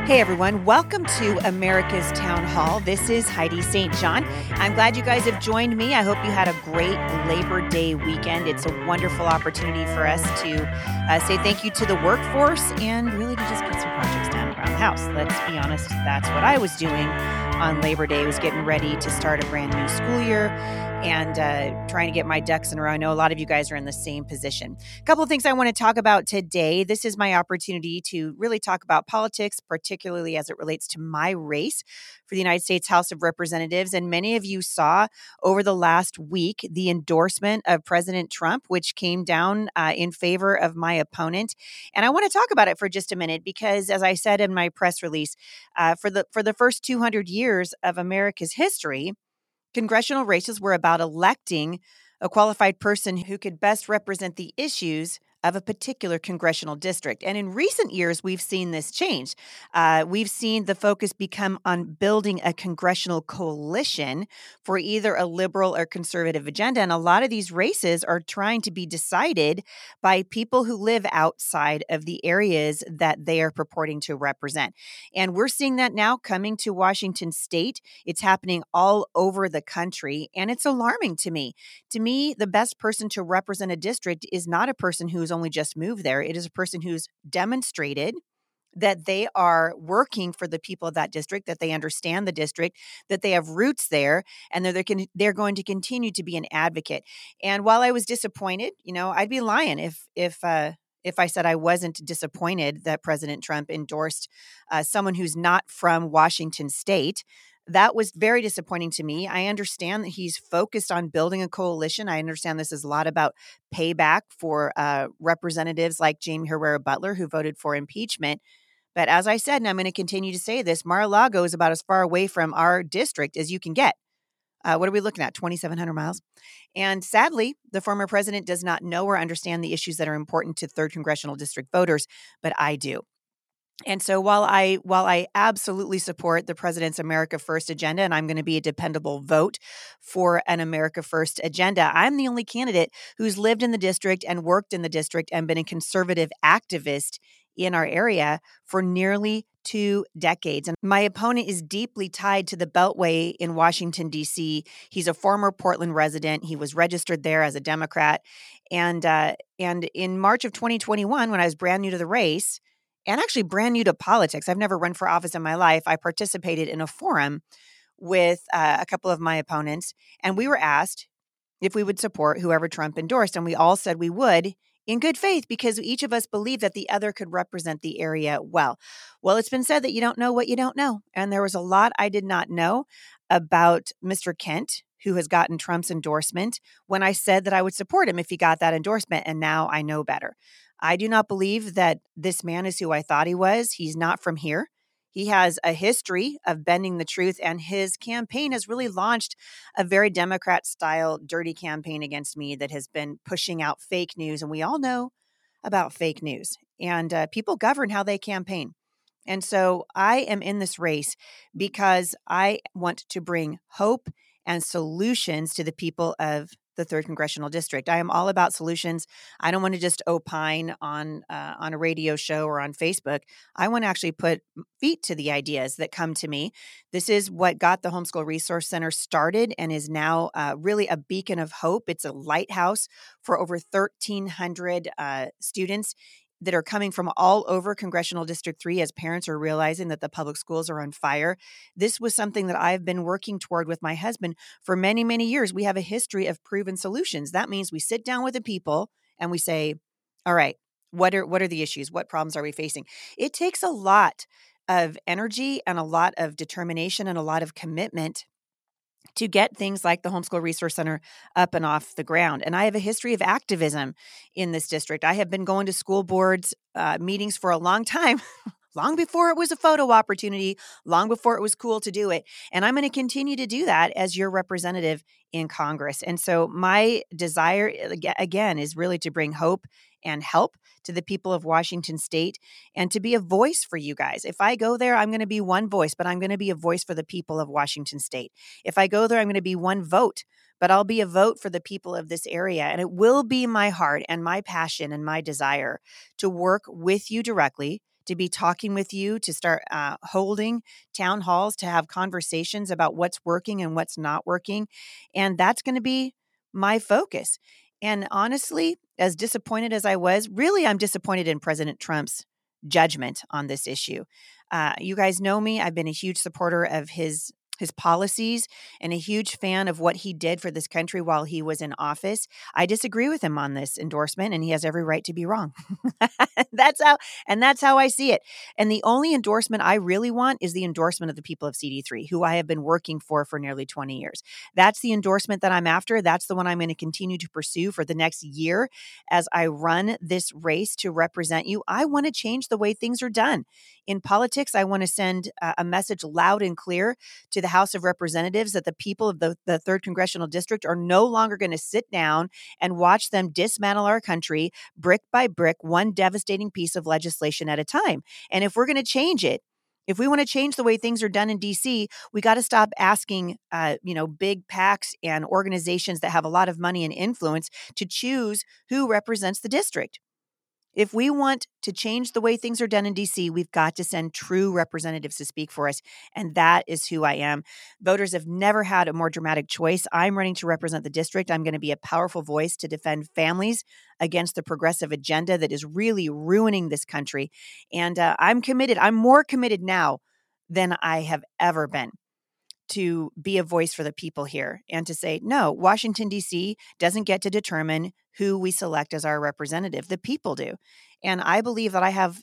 Hey everyone, welcome to America's Town Hall. This is Heidi St. John. I'm glad you guys have joined me. I hope you had a great Labor Day weekend. It's a wonderful opportunity for us to say thank you to the workforce and really to just get some projects done around the house. Let's be honest, that's what I was doing on Labor Day. I was getting ready to start a brand new school year and trying to get my ducks in a row. I know a lot of you guys are in the same position. A couple of things I want to talk about today. This is my opportunity to really talk about politics, particularly as it relates to my race for the United States House of Representatives. And many of you saw over the last week the endorsement of President Trump, which came down in favor of my opponent. And I want to talk about it for just a minute because, as I said in my press release, for the first 200 years of America's history, congressional races were about electing a qualified person who could best represent the issues of a particular congressional district. And in recent years, we've seen this change. We've seen the focus become on building a congressional coalition for either a liberal or conservative agenda. And a lot of these races are trying to be decided by people who live outside of the areas that they are purporting to represent. And we're seeing that now coming to Washington State. It's happening all over the country, and it's alarming to me. To me, the best person to represent a district is not a person who's only just moved there. It is a person who's demonstrated that they are working for the people of that district, that they understand the district, that they have roots there, and that they're going to continue to be an advocate. And while I was disappointed, I'd be lying if I said I wasn't disappointed that President Trump endorsed someone who's not from Washington State. That was very disappointing to me. I understand that he's focused on building a coalition. I understand this is a lot about payback for representatives like Jaime Herrera Beutler, who voted for impeachment. But as I said, and I'm going to continue to say this, Mar-a-Lago is about as far away from our district as you can get. What are we looking at? 2,700 miles. And sadly, the former president does not know or understand the issues that are important to 3rd Congressional District voters, but I do. And so while I absolutely support the president's America First agenda, and I'm going to be a dependable vote for an America First agenda, I'm the only candidate who's lived in the district and worked in the district and been a conservative activist in our area for nearly 2 decades. And my opponent is deeply tied to the Beltway in Washington, D.C. He's a former Portland resident. He was registered there as a Democrat. And in March of 2021, when I was brand new to the race, and actually brand new to politics, I've never run for office in my life, I participated in a forum with a couple of my opponents, and we were asked if we would support whoever Trump endorsed, and we all said we would in good faith because each of us believed that the other could represent the area well. Well, it's been said that you don't know what you don't know, and there was a lot I did not know about Mr. Kent, who has gotten Trump's endorsement, when I said that I would support him if he got that endorsement, and now I know better. I do not believe that this man is who I thought he was. He's not from here. He has a history of bending the truth, and his campaign has really launched a very Democrat-style dirty campaign against me that has been pushing out fake news, and we all know about fake news. And people govern how they campaign. And so I am in this race because I want to bring hope and solutions to the people of the 3rd Congressional District. I am all about solutions. I don't want to just opine on a radio show or on Facebook. I want to actually put feet to the ideas that come to me. This is what got the Homeschool Resource Center started and is now really a beacon of hope. It's a lighthouse for over 1,300 students that are coming from all over Congressional District 3 as parents are realizing that the public schools are on fire. This was something that I've been working toward with my husband for many, many years. We have a history of proven solutions. That means we sit down with the people and we say, all right, what are the issues? What problems are we facing? It takes a lot of energy and a lot of determination and a lot of commitment to get things like the Homeschool Resource Center up and off the ground. And I have a history of activism in this district. I have been going to school boards meetings for a long time, long before it was a photo opportunity, long before it was cool to do it. And I'm going to continue to do that as your representative in Congress. And so my desire, again, is really to bring hope and help to the people of Washington State and to be a voice for you guys. If I go there, I'm going to be one voice, but I'm going to be a voice for the people of Washington State. If I go there, I'm going to be one vote, but I'll be a vote for the people of this area. And it will be my heart and my passion and my desire to work with you directly to be talking with you, to start holding town halls, to have conversations about what's working and what's not working. And that's going to be my focus. And honestly, as disappointed as I was, really, I'm disappointed in President Trump's judgment on this issue. You guys know me. I've been a huge supporter of his policies and a huge fan of what he did for this country while he was in office. I disagree with him on this endorsement, and he has every right to be wrong. That's how I see it. And the only endorsement I really want is the endorsement of the people of CD3, who I have been working for nearly 20 years. That's the endorsement that I'm after. That's the one I'm going to continue to pursue for the next year as I run this race to represent you. I want to change the way things are done. In politics, I want to send a message loud and clear to the House of Representatives that the people of the 3rd Congressional District are no longer going to sit down and watch them dismantle our country brick by brick, one devastating piece of legislation at a time. And if we're going to change it, if we want to change the way things are done in DC, we got to stop asking, big PACs and organizations that have a lot of money and influence to choose who represents the district. If we want to change the way things are done in DC, we've got to send true representatives to speak for us. And that is who I am. Voters have never had a more dramatic choice. I'm running to represent the district. I'm going to be a powerful voice to defend families against the progressive agenda that is really ruining this country. And I'm committed. I'm more committed now than I have ever been to be a voice for the people here and to say, no, Washington, D.C. doesn't get to determine who we select as our representative. The people do. And I believe that I have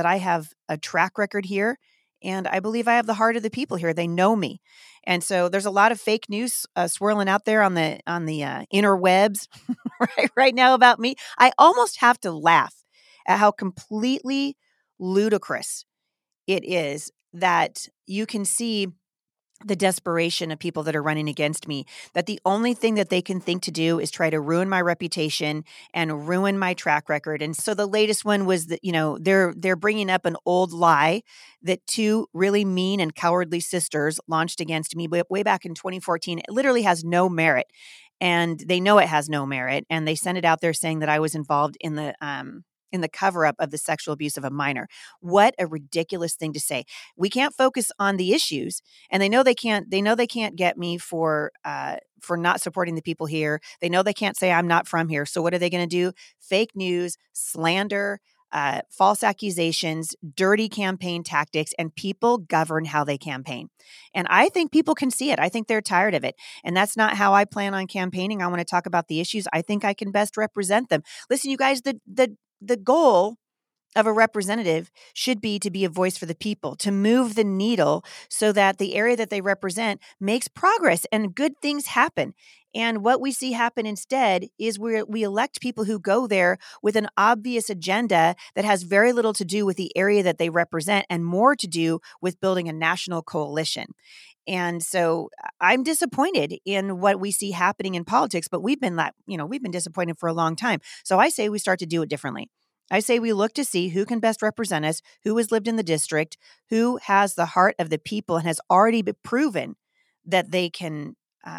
a track record here. And I believe I have the heart of the people here. They know me. And so there's a lot of fake news swirling out there on the interwebs right now about me. I almost have to laugh at how completely ludicrous it is that you can see the desperation of people that are running against me, that the only thing that they can think to do is try to ruin my reputation and ruin my track record. And so the latest one was that, they're bringing up an old lie that 2 really mean and cowardly sisters launched against me way back in 2014. It literally has no merit. And they know it has no merit. And they sent it out there saying that I was involved in the cover up of the sexual abuse of a minor. What a ridiculous thing to say. We can't focus on the issues, and they know they can't get me for not supporting the people here. They know they can't say I'm not from here. So what are they going to do? Fake news, slander, false accusations, dirty campaign tactics, and people govern how they campaign. And I think people can see it. I think they're tired of it. And that's not how I plan on campaigning. I want to talk about the issues. I think I can best represent them. Listen, you guys, the goal of a representative should be to be a voice for the people, to move the needle so that the area that they represent makes progress and good things happen. And what we see happen instead is we elect people who go there with an obvious agenda that has very little to do with the area that they represent and more to do with building a national coalition. And so I'm disappointed in what we see happening in politics, but we've been disappointed for a long time. So I say we start to do it differently. I say we look to see who can best represent us, who has lived in the district, who has the heart of the people and has already been proven that they can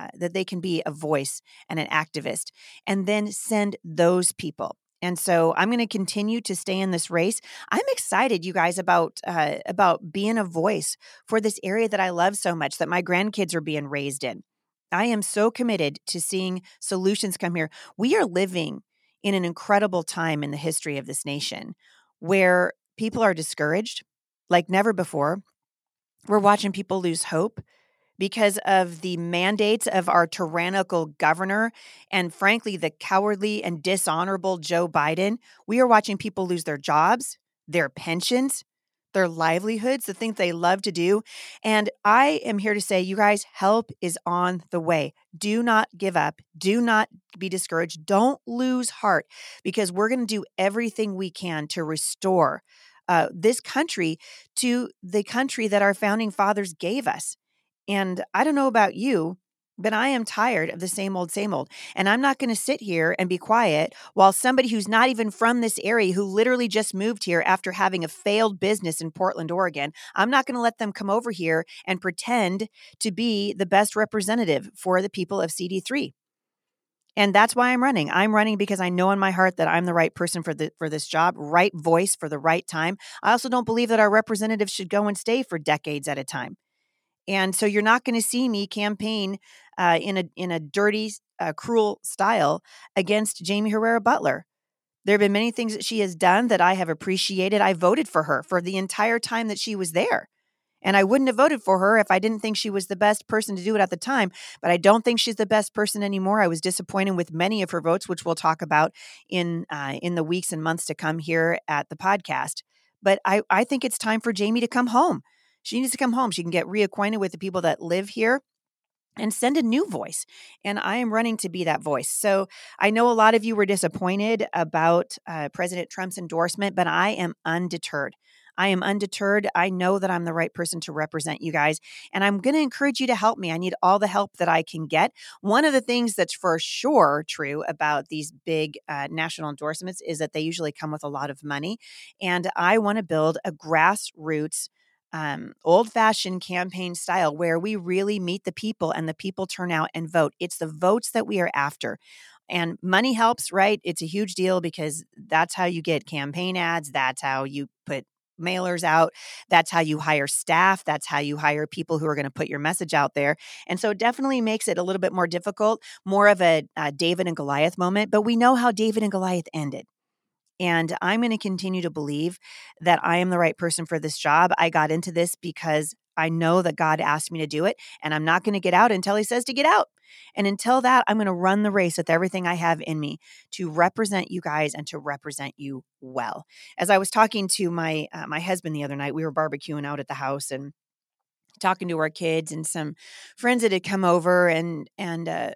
be a voice and an activist, and then send those people. And so I'm going to continue to stay in this race. I'm excited, you guys, about being a voice for this area that I love so much, that my grandkids are being raised in. I am so committed to seeing solutions come here. We are living in an incredible time in the history of this nation where people are discouraged like never before. We're watching people lose hope because of the mandates of our tyrannical governor and, frankly, the cowardly and dishonorable Joe Biden. We are watching people lose their jobs, their pensions, their livelihoods, the things they love to do. And I am here to say, you guys, help is on the way. Do not give up. Do not be discouraged. Don't lose heart, because we're going to do everything we can to restore this country to the country that our founding fathers gave us. And I don't know about you, but I am tired of the same old, same old. And I'm not going to sit here and be quiet while somebody who's not even from this area, who literally just moved here after having a failed business in Portland, Oregon, I'm not going to let them come over here and pretend to be the best representative for the people of CD3. And that's why I'm running. I'm running because I know in my heart that I'm the right person for this job, right voice for the right time. I also don't believe that our representatives should go and stay for decades at a time. And so you're not going to see me campaign in a dirty, cruel style against Jamie Herrera Butler. There have been many things that she has done that I have appreciated. I voted for her for the entire time that she was there. And I wouldn't have voted for her if I didn't think she was the best person to do it at the time. But I don't think she's the best person anymore. I was disappointed with many of her votes, which we'll talk about in the weeks and months to come here at the podcast. But I think it's time for Jamie to come home. She needs to come home. She can get reacquainted with the people that live here and send a new voice. And I am running to be that voice. So I know a lot of you were disappointed about President Trump's endorsement, but I am undeterred. I am undeterred. I know that I'm the right person to represent you guys. And I'm going to encourage you to help me. I need all the help that I can get. One of the things that's for sure true about these big national endorsements is that they usually come with a lot of money. And I want to build a grassroots old fashioned campaign style where we really meet the people and the people turn out and vote. It's the votes that we are after. And money helps, right? It's a huge deal because that's how you get campaign ads. That's how you put mailers out. That's how you hire staff. That's how you hire people who are going to put your message out there. And so it definitely makes it a little bit more difficult, more of a David and Goliath moment. But we know how David and Goliath ended. And I'm going to continue to believe that I am the right person for this job. I got into this because I know that God asked me to do it, and I'm not going to get out until He says to get out. And until that, I'm going to run the race with everything I have in me to represent you guys and to represent you well. As I was talking to my husband the other night, we were barbecuing out at the house and talking to our kids and some friends that had come over and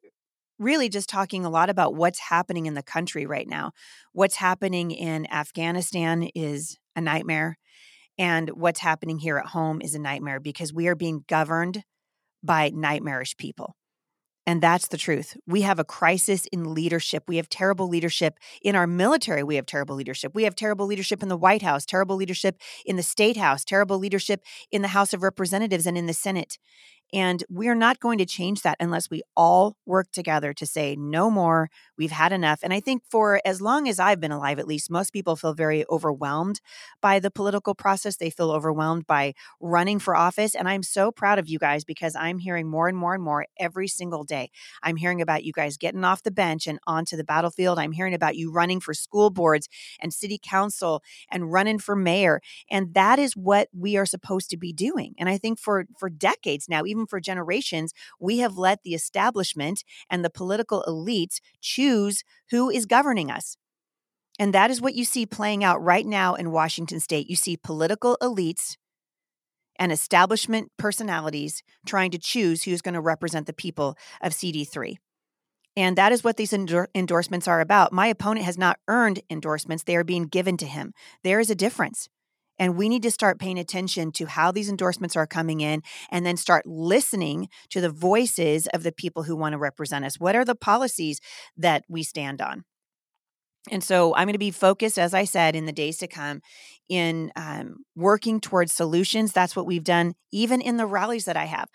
really just talking a lot about what's happening in the country right now. What's happening in Afghanistan is a nightmare, and what's happening here at home is a nightmare because we are being governed by nightmarish people. And that's the truth. We have a crisis in leadership. We have terrible leadership in our military. We have terrible leadership. We have terrible leadership in the White House, terrible leadership in the State House, terrible leadership in the House of Representatives and in the Senate. And we're not going to change that unless we all work together to say no more. We've had enough. And I think for as long as I've been alive, at least, most people feel very overwhelmed by the political process. They feel overwhelmed by running for office. And I'm so proud of you guys because I'm hearing more and more and more every single day. I'm hearing about you guys getting off the bench and onto the battlefield. I'm hearing about you running for school boards and city council and running for mayor. And that is what we are supposed to be doing. And I think for decades now, even for generations, we have let the establishment and the political elites choose who is governing us. And that is what you see playing out right now in Washington state. You see political elites and establishment personalities trying to choose who's going to represent the people of CD3. And that is what these endorsements are about. My opponent has not earned endorsements. They are being given to him. There is a difference. And we need to start paying attention to how these endorsements are coming in and then start listening to the voices of the people who want to represent us. What are the policies that we stand on? And so I'm going to be focused, as I said, in the days to come in working towards solutions. That's what we've done, even in the rallies that I have.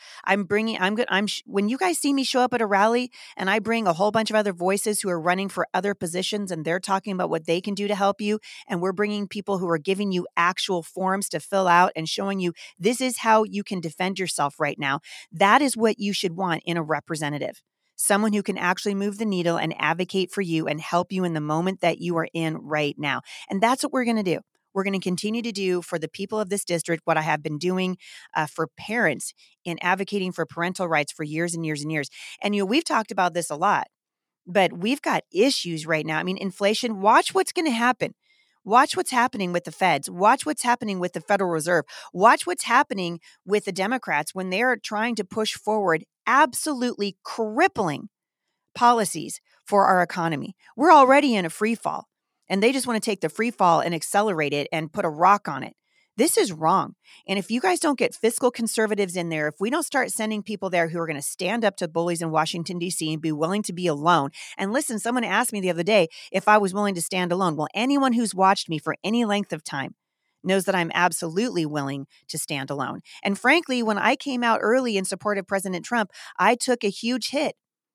When you guys see me show up at a rally and I bring a whole bunch of other voices who are running for other positions and they're talking about what they can do to help you. And we're bringing people who are giving you actual forms to fill out and showing you this is how you can defend yourself right now. That is what you should want in a representative. Someone who can actually move the needle and advocate for you and help you in the moment that you are in right now. And that's what we're going to do. We're going to continue to do for the people of this district what I have been doing for parents in advocating for parental rights for years and years and years. And, we've talked about this a lot, but we've got issues right now. I mean, inflation, watch what's going to happen. Watch what's happening with the feds. Watch what's happening with the Federal Reserve. Watch what's happening with the Democrats when they're trying to push forward absolutely crippling policies for our economy. We're already in a free fall, and they just want to take the free fall and accelerate it and put a rock on it. This is wrong. And if you guys don't get fiscal conservatives in there, if we don't start sending people there who are going to stand up to bullies in Washington, D.C. and be willing to be alone. And listen, someone asked me the other day if I was willing to stand alone. Well, anyone who's watched me for any length of time knows that I'm absolutely willing to stand alone. And frankly, when I came out early in support of President Trump, I took a huge hit.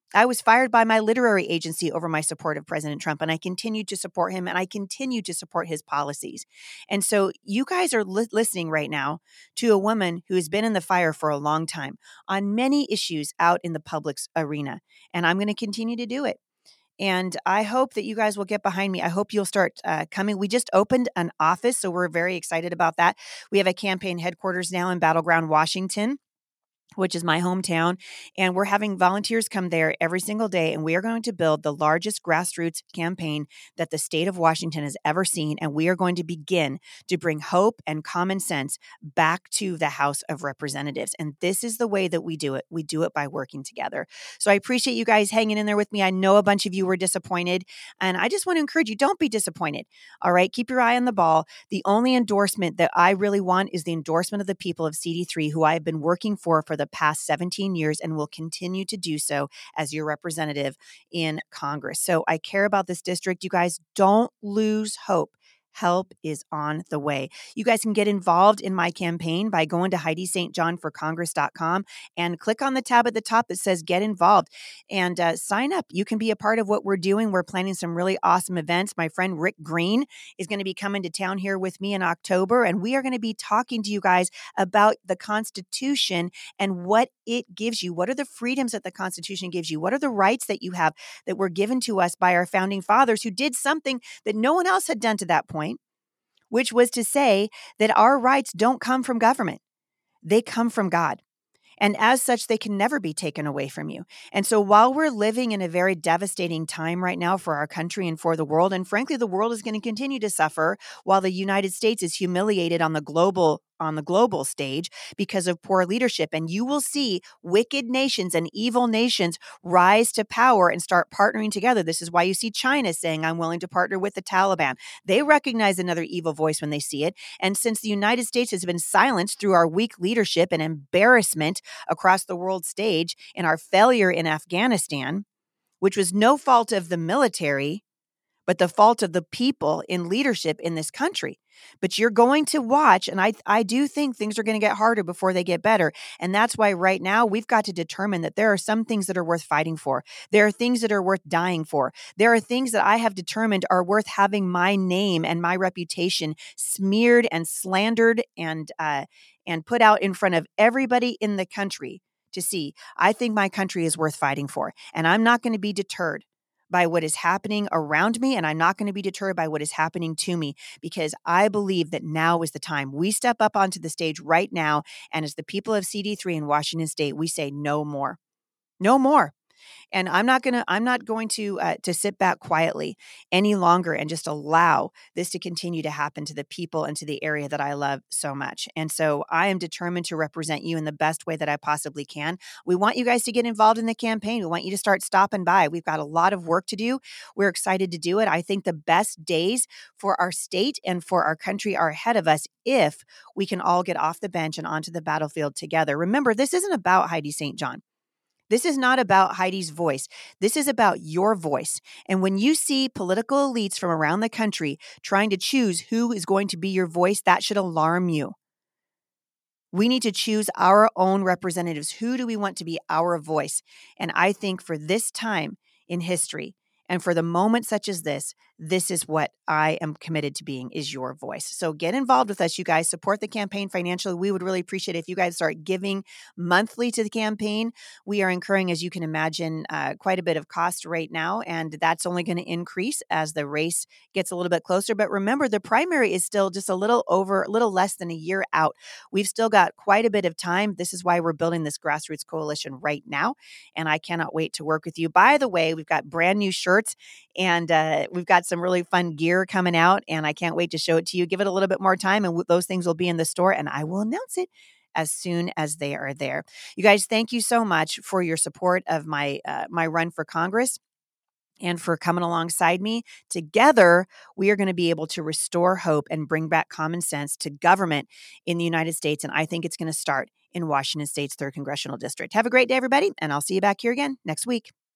I was fired by my literary agency over my support of President Trump, and I continue to support him, and I continue to support his policies. And so you guys are listening right now to a woman who has been in the fire for a long time on many issues out in the public's arena, and I'm going to continue to do it. And I hope that you guys will get behind me. I hope you'll start coming. We just opened an office, so we're very excited about that. We have a campaign headquarters now in Battleground, Washington, which is my hometown. And we're having volunteers come there every single day. And we are going to build the largest grassroots campaign that the state of Washington has ever seen. And we are going to begin to bring hope and common sense back to the House of Representatives. And this is the way that we do it. We do it by working together. So I appreciate you guys hanging in there with me. I know a bunch of you were disappointed. And I just want to encourage you, don't be disappointed. All right. Keep your eye on the ball. The only endorsement that I really want is the endorsement of the people of CD3, who I have been working for the past 17 years and will continue to do so as your representative in Congress. So I care about this district. You guys, don't lose hope. Help is on the way. You guys can get involved in my campaign by going to HeidiSt.JohnForCongress.com and click on the tab at the top that says Get Involved and sign up. You can be a part of what we're doing. We're planning some really awesome events. My friend Rick Green is going to be coming to town here with me in October, and we are going to be talking to you guys about the Constitution and what it gives you. What are the freedoms that the Constitution gives you? What are the rights that you have that were given to us by our founding fathers, who did something that no one else had done to that point, which was to say that our rights don't come from government. They come from God. And as such, they can never be taken away from you. And so while we're living in a very devastating time right now for our country and for the world, and frankly, the world is going to continue to suffer while the United States is humiliated on the global stage because of poor leadership. And you will see wicked nations and evil nations rise to power and start partnering together. This is why you see China saying, I'm willing to partner with the Taliban. They recognize another evil voice when they see it. And since the United States has been silenced through our weak leadership and embarrassment across the world stage in our failure in Afghanistan, which was no fault of the military, but the fault of the people in leadership in this country. But you're going to watch, and I do think things are going to get harder before they get better. And that's why right now we've got to determine that there are some things that are worth fighting for. There are things that are worth dying for. There are things that I have determined are worth having my name and my reputation smeared and slandered and put out in front of everybody in the country to see. I think my country is worth fighting for, and I'm not going to be deterred by what is happening around me, and I'm not going to be deterred by what is happening to me, because I believe that now is the time. We step up onto the stage right now, and as the people of CD3 in Washington State, we say no more. No more. And I'm not going to sit back quietly any longer and just allow this to continue to happen to the people and to the area that I love so much. And so I am determined to represent you in the best way that I possibly can. We want you guys to get involved in the campaign. We want you to start stopping by. We've got a lot of work to do. We're excited to do it. I think the best days for our state and for our country are ahead of us if we can all get off the bench and onto the battlefield together. Remember, this isn't about Heidi St. John. This is not about Heidi's voice. This is about your voice. And when you see political elites from around the country trying to choose who is going to be your voice, that should alarm you. We need to choose our own representatives. Who do we want to be our voice? And I think for this time in history, and for the moment such as this is what I am committed to being, is your voice. So get involved with us, you guys. Support the campaign financially. We would really appreciate it if you guys start giving monthly to the campaign. We are incurring, as you can imagine, quite a bit of cost right now, and that's only going to increase as the race gets a little bit closer. But remember, the primary is still just a little less than a year out. We've still got quite a bit of time. This is why we're building this grassroots coalition right now, and I cannot wait to work with you. By the way, we've got brand new shirts, and we've got some really fun gear coming out, and I can't wait to show it to you. Give it a little bit more time, and those things will be in the store, and I will announce it as soon as they are there. You guys, thank you so much for your support of my run for Congress and for coming alongside me. Together, we are going to be able to restore hope and bring back common sense to government in the United States, and I think it's going to start in Washington State's 3rd Congressional District. Have a great day, everybody, and I'll see you back here again next week.